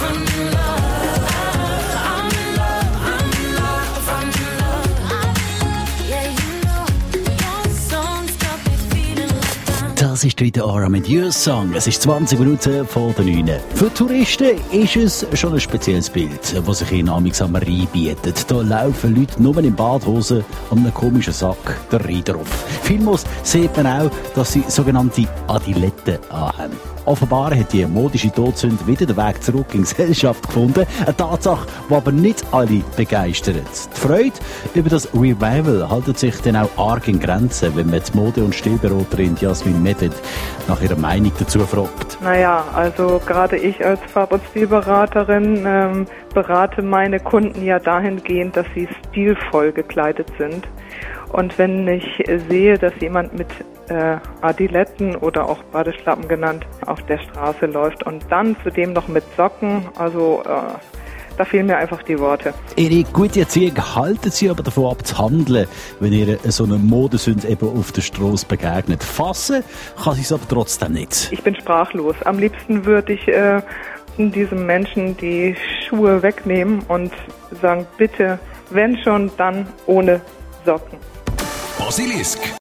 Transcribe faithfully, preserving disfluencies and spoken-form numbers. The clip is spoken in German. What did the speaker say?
Das ist wieder Aura mit Your Song. Es ist zwanzig Minuten vor der neun. Für Touristen ist es schon ein spezielles Bild, das sich in Amix am Rhein bietet. Da laufen Leute nur in Badhosen und einem komischen Sack der Rhein drauf. Vielmals sieht man auch, dass sie sogenannte Adiletten anhaben. Offenbar hat die modische Todsünde wieder den Weg zurück in die Gesellschaft gefunden. Eine Tatsache, die aber nicht alle begeistert. Die Freude über das Revival hält sich dann auch arg in Grenzen, wenn man die Mode- und Stilberaterin Jasmin Medved nach ihrer Meinung dazu fragt. Naja, also gerade ich als Farb- und Stilberaterin ähm, berate meine Kunden ja dahingehend, dass sie stilvoll gekleidet sind. Und wenn ich sehe, dass jemand mit äh, Adiletten oder auch Badeschlappen genannt auf der Straße läuft und dann zudem noch mit Socken, also äh, da fehlen mir einfach die Worte. Ihre gute Erziehung halten Sie aber davon ab zu handeln, wenn ihr so eine Modesünde eben auf der Straße begegnet. Fassen kann sie es aber trotzdem nicht. Ich bin sprachlos. Am liebsten würde ich äh, diesem Menschen die Schuhe wegnehmen und sagen, bitte, wenn schon, dann ohne Socken. Basilisk.